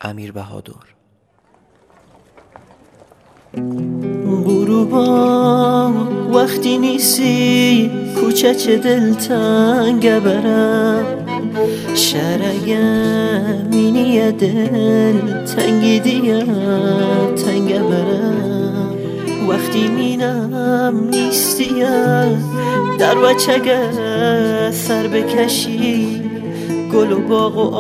امیر بهادر. غروبا وقتی نیستی کوچه دلتنگ برم، شرگم اینی دل تنگی دیم تنگ برم. وقتی مینم نیستیم در وچگه سر بکشی، گل و باغ و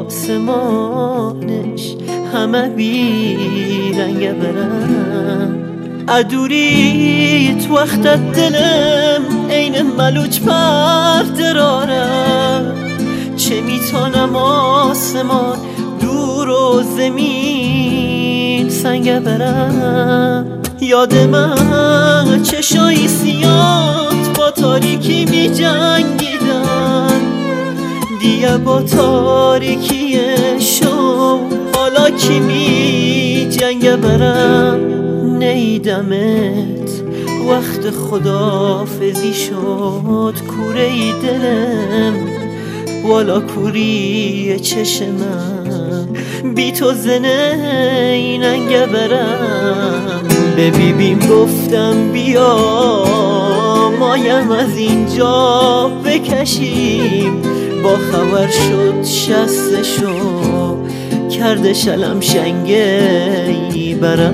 آسمانش همه بی رنگ برم. ادوریت وقتت دلم عین ملوچ پر درارم، چه میتونم آسمان دور و زمین سنگ برم. یاد من چشای سیات با تاریکی می جنگیدن، دیگه با تاریکی شو حالا کی می جنگ برم. نیدمت وقت خدافزی شد کوره ای دلم، والا کوری چشمم بی تو زنه ننگ برم. به بیبیم گفتم بیا مایم از اینجا بکشیم، با خبر شد شستشو کرده شلم شنگی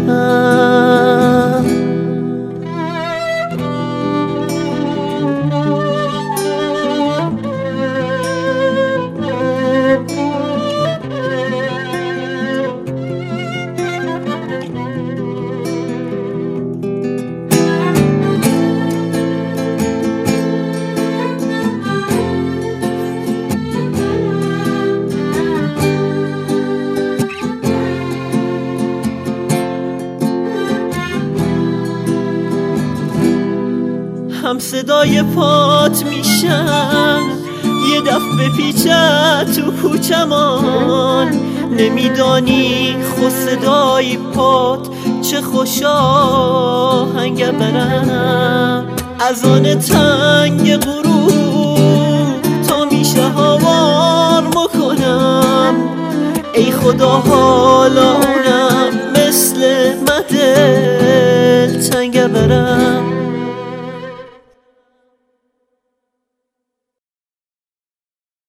برم. هم صدای پات میشن یه دفعه پیچه تو کوچمان، نمیدانی خود صدای پات چه خوش آهنگ برم. از آن تنگ غروب تا میشه هوار مکنم، ای خدا حالا اونم مثل مدل تنگ برم.